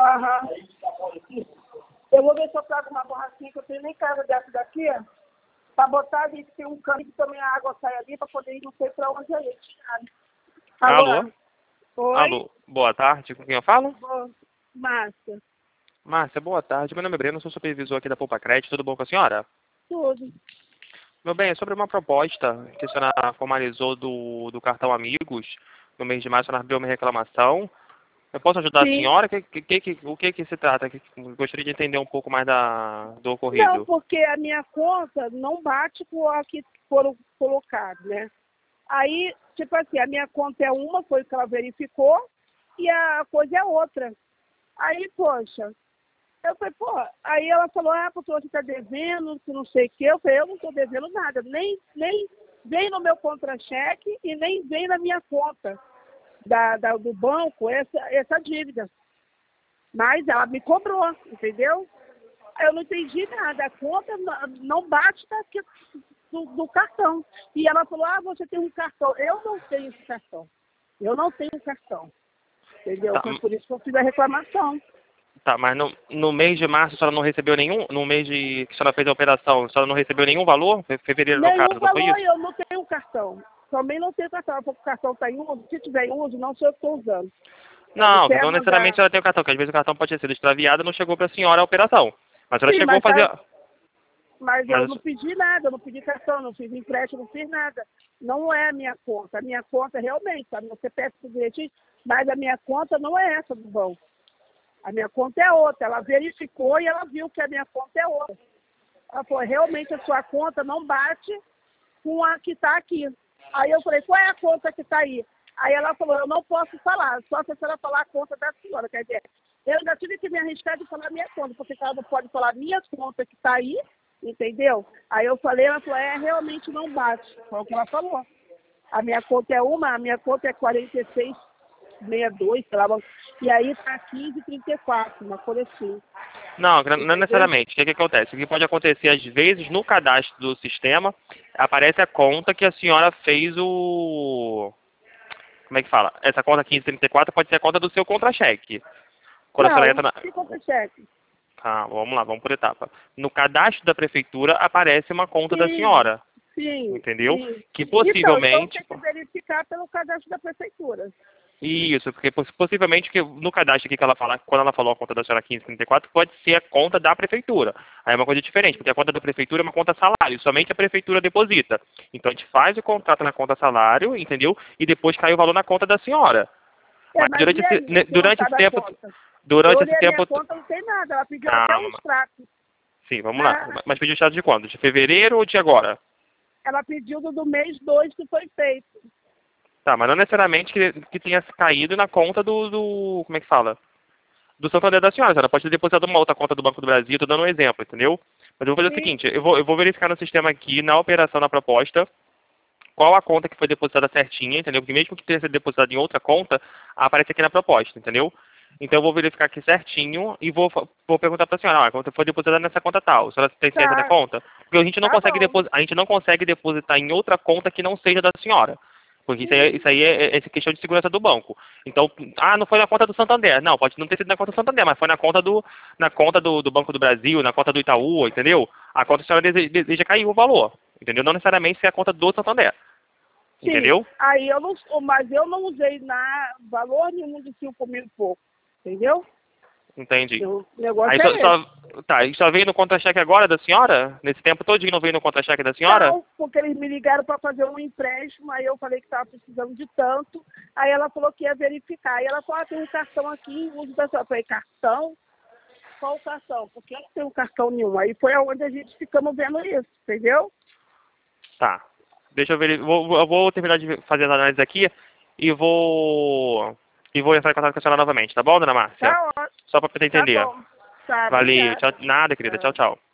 Aham. Eu vou ver se eu trago uma borrachinha, que eu tenho nem casa dessa daqui, para botar ali, que tem um cano que também a água sai ali, para poder ir, não sei para onde é isso. Alô? Oi? Alô, boa tarde, com quem eu falo? Márcia. Márcia, boa tarde, meu nome é Breno, sou supervisor aqui da Poupa Crédito, tudo bom com a senhora? Tudo. Meu bem, é sobre uma proposta que a senhora formalizou do cartão Amigos, no mês de março, a senhora abriu uma reclamação. Eu posso ajudar a Sim. senhora? O que se trata? Gostaria de entender um pouco mais do Não, ocorrido. porque a minha conta não bate com a que foram colocadas, né? Aí, tipo assim, a minha conta é uma, foi o que ela verificou, e a coisa é outra. Aí, poxa, eu falei, pô, aí ela falou, porque você está devendo, que não sei o quê. Eu falei, eu não estou devendo nada, nem vem no meu contra-cheque e nem vem na minha conta do banco essa dívida. Mas ela me cobrou, entendeu? Eu não entendi nada, a conta não bate daqui do cartão. E ela falou, você tem um cartão. Eu não tenho esse cartão. Eu não tenho um cartão. Entendeu? Tá, Foi por isso que eu fiz a reclamação. tá, mas no mês de março a senhora não recebeu nenhum, no mês que a senhora fez a operação, a senhora não recebeu nenhum valor? Fevereiro no Nenhum caso, não foi valor, isso? eu não tenho cartão. Também não tenho cartão. Porque o cartão está em uso. Se tiver em uso, não sou eu que estou usando. Ele Não, quer não necessariamente mandar. ela tem o cartão, porque às vezes o cartão pode ter sido extraviado e não chegou para a senhora a operação. Mas ela Sim, chegou a mas, fazer... mas eu Mas, não pedi nada, eu não pedi cartão, não fiz empréstimo, não fiz nada. Não é a minha conta. A minha conta realmente, sabe? Você pede tudo direitinho, mas a minha conta não é essa do banco. A minha conta é outra. Ela verificou e ela viu que a minha conta é outra. Ela falou, realmente a sua conta não bate com a que está aqui. Aí eu falei, qual é a conta que está aí? Aí ela falou, eu não posso falar, só se a senhora falar a conta da senhora. Quer dizer, eu ainda tive que me arriscar de falar minha conta, porque ela não pode falar minha conta que está aí, entendeu? Aí eu falei, ela falou, realmente não bate. Foi o que ela falou. A minha conta é uma, a minha conta é 4662, sei lá, e aí está 1534, uma coisa assim. não Entendeu? necessariamente. O que acontece? O que pode acontecer, às vezes, no cadastro do sistema, aparece a conta que a senhora fez o... Como é que fala? Essa conta 1534 pode ser a conta do seu contra-cheque. Quando a senhora Não, entra na... que conta-cheque? Ah, vamos lá, vamos por etapa. No cadastro da prefeitura aparece uma conta da Sim, senhora, sim, entendeu? sim. Que Então possivelmente... tem que verificar pelo cadastro da prefeitura. Isso, porque possivelmente que no cadastro aqui que ela fala, quando ela falou a conta da senhora 1534, pode ser a conta da prefeitura. Aí é uma coisa diferente, porque a conta da prefeitura é uma conta salário, somente a prefeitura deposita. Então a gente faz o contrato na conta salário, entendeu? E depois cai o valor na conta da senhora. Mas Mas e a minha, que não durante está esse da tempo, conta? Eu durante esse olhei a minha tempo, conta, não tem nada. Ela pediu até um calma. extrato. Sim, vamos lá. Ah, Mas pediu estado de quando? De fevereiro ou de agora? ela pediu do mês 2 que foi feito. Tá, mas não necessariamente que tenha caído na conta como é que fala? Do Santander da senhora. A senhora pode ter depositado uma outra conta do Banco do Brasil, estou dando um exemplo, entendeu? Mas eu vou fazer o Sim, seguinte, eu vou verificar no sistema aqui, na operação, na proposta, qual a conta que foi depositada certinha, entendeu? Porque mesmo que tenha sido depositado em outra conta, aparece aqui na proposta, entendeu? Então eu vou verificar aqui certinho e vou perguntar para a senhora, a conta foi depositada nessa conta tal, a senhora tem certeza da tá, conta? Porque tá bom. a gente não consegue depositar em outra conta que não seja da senhora. Porque Sim, isso aí é questão de segurança do banco. Então, não foi na conta do Santander. Não, pode não ter sido na conta do Santander, mas foi na conta do Banco do Brasil, na conta do Itaú, entendeu? A conta que a senhora deseja cair o valor, entendeu? Não necessariamente ser a conta do Santander, sim. entendeu? Aí eu não, mas eu não usei valor nenhum de 5 mil e pouco. Entendeu? Entendi. O Aí negócio é esse. tá, e só veio no contra-cheque agora da senhora? Nesse tempo todinho não veio no contra-cheque da senhora? Não, porque eles me ligaram para fazer um empréstimo, aí eu falei que estava precisando de tanto, aí ela falou que ia verificar. Aí ela falou, tem um cartão aqui em uso da sua. Eu falei, cartão? Qual o cartão? Porque eu não tenho cartão nenhum. Aí foi onde a gente ficamos vendo isso, entendeu? Tá. Deixa eu ver. Eu vou terminar de fazer as análises aqui e vou entrar em contato com a senhora novamente, tá bom, dona Márcia? Tá ótimo, Só para poder tá entender. bom. Tá, Valeu. obrigada. Tchau. Nada, querida. Tchau, Tá. tchau.